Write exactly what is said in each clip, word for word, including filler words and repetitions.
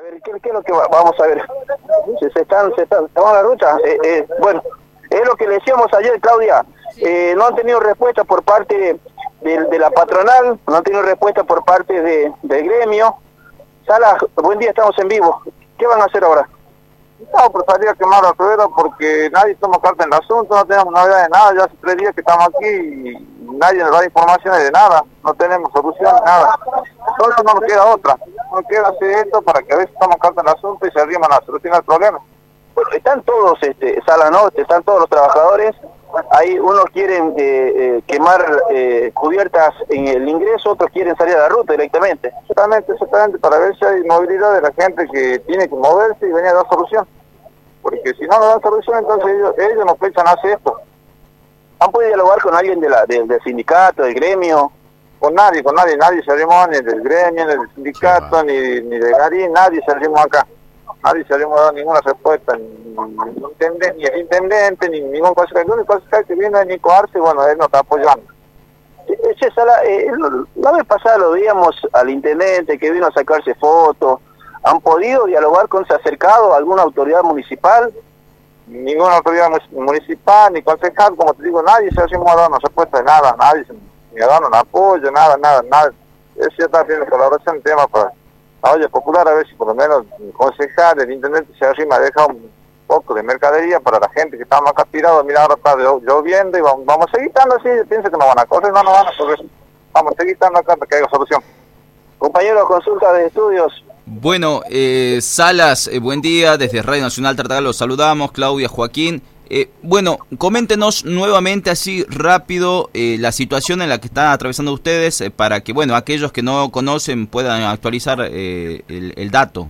ver, ¿qué, qué es lo que va? Vamos a ver? Se, se están, se están, ¿estamos en la ruta? Eh, eh, bueno, es lo que le decíamos ayer, Claudia. Eh, no han tenido respuesta por parte de, de la patronal, no han tenido respuesta por parte de, del gremio. Salas, buen día, estamos en vivo. ¿Qué van a hacer ahora? No, pues salir a quemar la rueda porque nadie toma carta en el asunto, no tenemos novedad de nada, ya hace tres días que estamos aquí y nadie nos da informaciones de nada, no tenemos solución, nada. Entonces no nos queda otra, no nos queda hacer esto para que a veces tomamos carta en el asunto y se arriman a solucionar el problema. Bueno, están todos, este, Salas, ¿no? Están todos los trabajadores. Hay unos quieren eh, eh, quemar eh, cubiertas en el ingreso, otros quieren salir a la ruta directamente. Exactamente, exactamente, para ver si hay movilidad de la gente que tiene que moverse y venir a dar solución. Porque si no nos dan solución, entonces ellos, ellos nos piensan hacer esto. ¿Han podido dialogar con alguien de la, de, del sindicato, del gremio? Con nadie, con nadie, nadie salimos ni del gremio, ni del sindicato, ni, ni de Garín, nadie salimos acá. Nadie salimos a dar ninguna respuesta, ni, ni, intendente, ni el intendente, ni ningún consejero. El único consejero que vino es Nico Arce, bueno, él nos está apoyando. Ese Sala, eh, la vez pasada lo veíamos al intendente que vino a sacarse fotos. ¿Han podido dialogar con, se ha acercado a alguna autoridad municipal? Ninguna autoridad municipal, ni concejal, como te digo, nadie se ha dado una respuesta de nada, nadie se ha dado un apoyo, nada, nada, nada. Eso ya está haciendo colaboración en tema para la olla popular, a ver si por lo menos el concejal, el intendente se arrima, deja un poco de mercadería para la gente que estamos acá tirados. Mira, ahora está lloviendo y vamos, vamos a seguir estando así, piensa que no van a correr, no, no van a correr. Vamos a seguir estando acá para que haya solución. Compañeros, consulta de estudios. Bueno, eh, Salas, eh, buen día, desde Radio Nacional Tartagal los saludamos, Claudia, Joaquín. Eh, bueno, coméntenos nuevamente así rápido eh, la situación en la que están atravesando ustedes eh, para que, bueno, aquellos que no conocen puedan actualizar eh, el, el dato.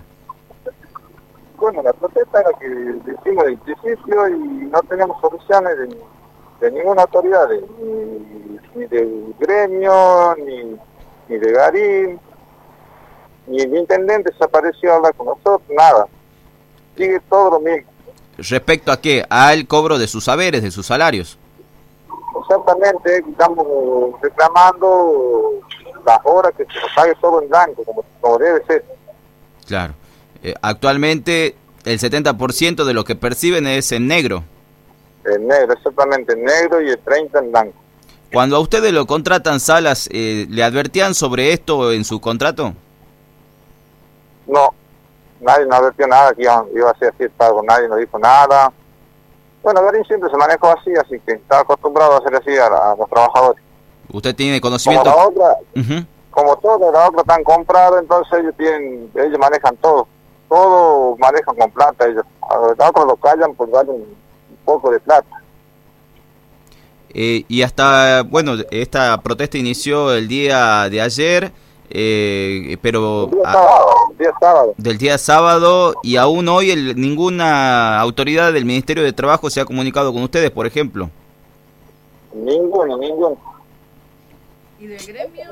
Bueno, la protesta era que decimos del principio y no tenemos soluciones de, de ninguna autoridad, de, ni, ni del gremio, ni, ni de Garín. Ni el intendente se apareció a hablar con nosotros, nada. Sigue todo lo mismo. ¿Respecto a qué? Al cobro de sus saberes, de sus salarios. Exactamente, estamos reclamando las horas que se nos pague todo en blanco, como, como debe ser. Claro. Eh, actualmente el setenta por ciento de lo que perciben es en negro. En negro, exactamente, en negro y el treinta por ciento en blanco. Cuando a ustedes lo contratan, Salas, eh, ¿le advertían sobre esto en su contrato? No, nadie nos advirtió nada que iba, iba a ser así el pago, nadie nos dijo nada. Bueno, Garín siempre se manejó así, así que estaba acostumbrado a hacer así a, a los trabajadores. ¿Usted tiene conocimiento? Como la otra, uh-huh. como todas las otras están compradas, entonces ellos tienen, ellos manejan todo, todo manejan con plata ellos. A los otros lo callan por darle un, un poco de plata. Eh, y hasta, bueno, esta protesta inició el día de ayer. Eh, pero el día sábado, el día sábado. del día sábado y aún hoy el, ninguna autoridad del Ministerio de Trabajo se ha comunicado con ustedes, por ejemplo. Ninguno, ninguno. ¿Y del gremio?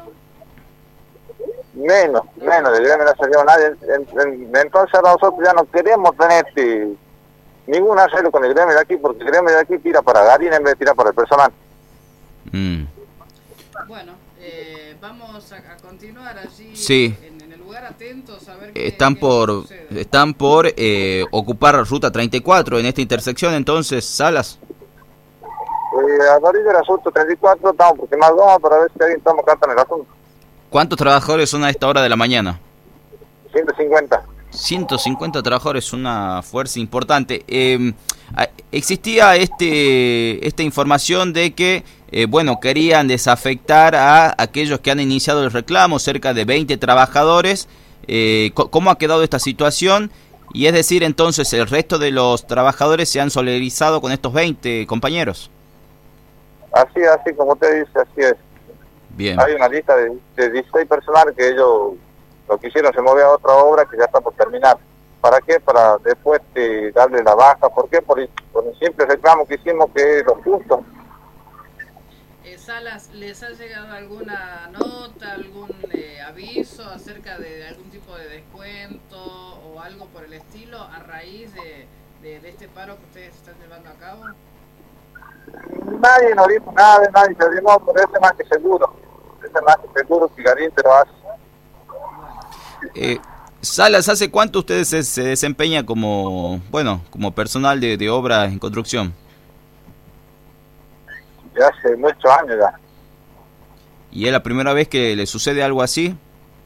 Menos, menos, del gremio no ha salido nadie. En, en, entonces nosotros ya no queremos tener este, ningún arreglo con el gremio de aquí, porque el gremio de aquí tira para Garín en vez de tirar para el personal. Mm. Bueno, eh, vamos a, a continuar allí sí. en, en el lugar atentos a ver qué, están qué por sucede. están por eh, ocupar ruta treinta y cuatro en esta intersección, entonces, Salas. Eh, a la orilla del asunto treinta y cuatro estamos porque más goma para ver si alguien toma carta en el asunto. ¿Cuántos trabajadores son a esta hora de la mañana? ciento cincuenta. ciento cincuenta trabajadores, una fuerza importante. Eh, existía este esta información de que eh, bueno, querían desafectar a aquellos que han iniciado el reclamo, cerca de veinte trabajadores. Eh, ¿Cómo ha quedado esta situación? Y es decir, entonces, ¿el resto de los trabajadores se han solidarizado con estos veinte compañeros? Así, así como usted dice, así es. Bien. Hay una lista de, de dieciséis personas que ellos lo que hicieron se movió a otra obra que ya está por terminar. ¿Para qué? Para después de darle la baja. ¿Por qué? Por, por el simple reclamo que hicimos, que es lo justo. Eh, Salas, ¿les ha llegado alguna nota, algún eh, aviso acerca de algún tipo de descuento o algo por el estilo a raíz de, de, de este paro que ustedes están llevando a cabo? Nadie nos dijo nada, nadie se animó, pero ese más que seguro. Ese más que seguro que Garín te lo hace. Eh, Salas, ¿hace cuánto usted se, se desempeña como, bueno, como personal de, de obra en construcción? Ya hace muchos años ya. ¿Y es la primera vez que le sucede algo así?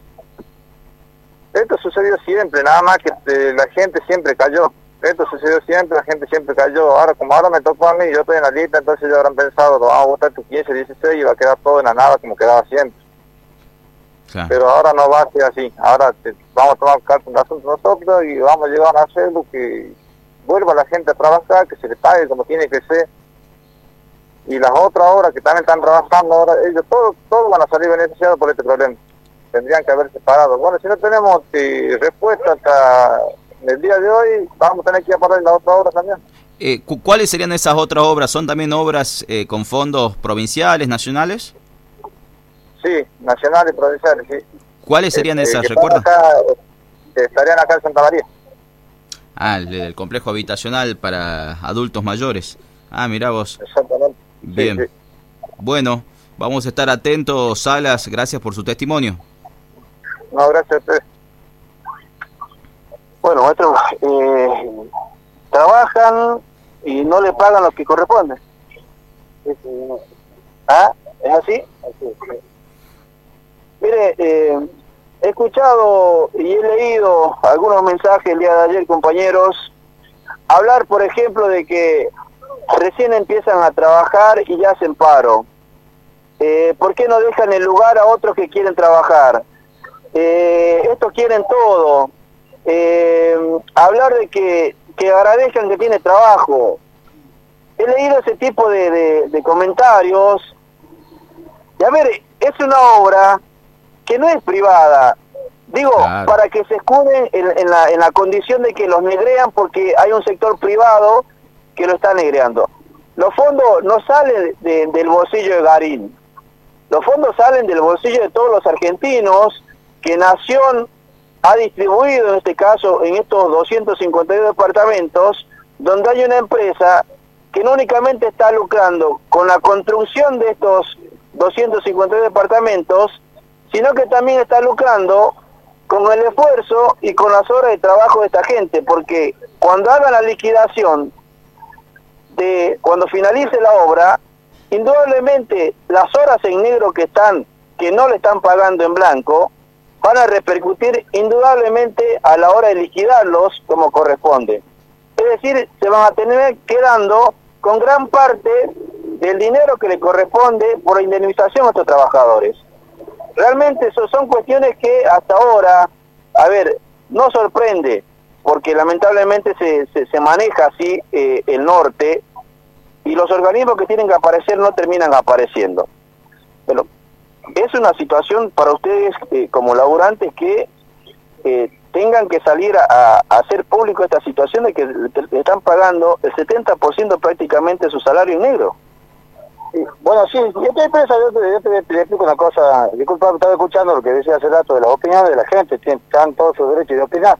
Esto sucedió siempre, nada más que eh, la gente siempre cayó. Esto sucedió siempre, la gente siempre cayó. Ahora, como ahora me tocó a mí, yo estoy en la lista, entonces ya habrán pensado, vamos a votar tu quince, dieciséis y va a quedar todo en la nada como quedaba siempre. Claro. Pero ahora no va a ser así. Ahora te, vamos a tomar cartas en el asunto nosotros y vamos a llegar a hacer lo que vuelva la gente a trabajar, que se le pague como tiene que ser. Y las otras obras que también están trabajando ahora, ellos todos todos van a salir beneficiados por este problema. Tendrían que haber separado. Bueno, si no tenemos eh, respuesta hasta el día de hoy, vamos a tener que ir a parar las otras obras también. Eh, ¿Cuáles serían esas otras obras? ¿Son también obras eh, con fondos provinciales, nacionales? Sí, nacionales y provinciales, sí. ¿Cuáles serían Este, esas, que recuerda? Acá, que estarían acá en Santa María. Ah, el del complejo habitacional para adultos mayores. Ah, mirá vos. Exactamente. Bien. Sí, sí. Bueno, vamos a estar atentos, Salas. Gracias por su testimonio. No, gracias a ustedes. Bueno, maestro, eh, trabajan y no le pagan lo que corresponde. ¿Ah? ¿Es así? Mire, eh, he escuchado y he leído algunos mensajes el día de ayer, compañeros, hablar, por ejemplo, de que recién empiezan a trabajar y ya hacen paro. Eh, ¿Por qué no dejan el lugar a otros que quieren trabajar? Eh, estos quieren todo. Eh, hablar de que, que agradezcan que tiene trabajo. He leído ese tipo de, de, de comentarios. Y a ver, es una obra que no es privada. Digo, claro, para que se escuden en, en, la, en la condición de que los negrean porque hay un sector privado que lo está negreando. Los fondos no salen de, del bolsillo de Garín. Los fondos salen del bolsillo de todos los argentinos que Nación ha distribuido, en este caso, en estos doscientos cincuenta y dos departamentos, donde hay una empresa que no únicamente está lucrando con la construcción de estos doscientos cincuenta y dos departamentos, sino que también está lucrando con el esfuerzo y con las horas de trabajo de esta gente, porque cuando hagan la liquidación, de cuando finalice la obra, indudablemente las horas en negro que están, que no le están pagando en blanco, van a repercutir indudablemente a la hora de liquidarlos como corresponde. Es decir, se van a tener quedando con gran parte del dinero que le corresponde por la indemnización a estos trabajadores. Realmente eso son cuestiones que hasta ahora, a ver, no sorprende, porque lamentablemente se, se, se maneja así eh, el norte, y los organismos que tienen que aparecer no terminan apareciendo. Pero es una situación para ustedes eh, como laburantes que eh, tengan que salir a, a hacer público esta situación de que le están pagando el setenta por ciento prácticamente de su salario en negro. Sí, bueno, sí, yo te, expresa, yo, te, yo te, te explico una cosa. Disculpa, estaba escuchando lo que decía hace rato de las opiniones de la gente, tienen todos sus derechos de opinar.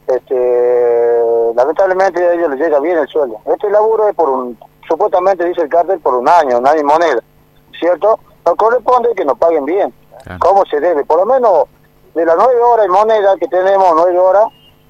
Este, lamentablemente a ellos les llega bien el sueldo. Este laburo es por un, supuestamente dice el cártel, por un año, un año y moneda, ¿cierto? Nos corresponde que nos paguen bien, claro. ¿Cómo se debe? Por lo menos de las nueve horas en moneda que tenemos, nueve horas,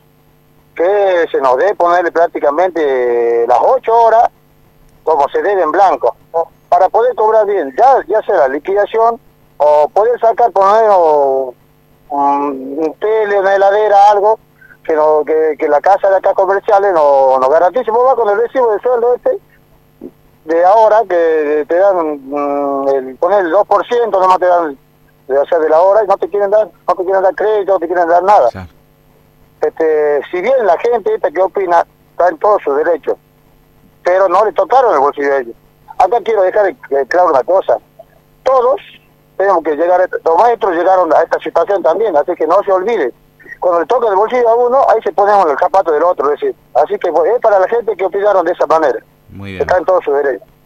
que se nos debe ponerle prácticamente las ocho horas, como se debe en blanco, ¿no? Para poder cobrar bien, ya, ya sea la liquidación, o poder sacar por lo menos un, un tele, una heladera, algo, que, no, que, que la casa de acá comerciales nos no garantice. Vos vas con el recibo de sueldo este, de ahora, que te dan, mm, el, poner el dos por ciento, nomás te dan, o sea, de la hora, y no te quieren dar, no te quieren dar crédito, no te quieren dar nada. Sí. Este, si bien la gente esta que opina, está en todos sus derechos, pero no le tocaron el bolsillo de ellos. Acá quiero dejar claro una cosa, todos tenemos que llegar, a, los maestros llegaron a esta situación también, así que no se olvide, cuando le toca el bolsillo a uno, ahí se ponemos en el zapato del otro, es decir, así que es para la gente que opinaron de esa manera. Muy bien. Está en todos sus derechos.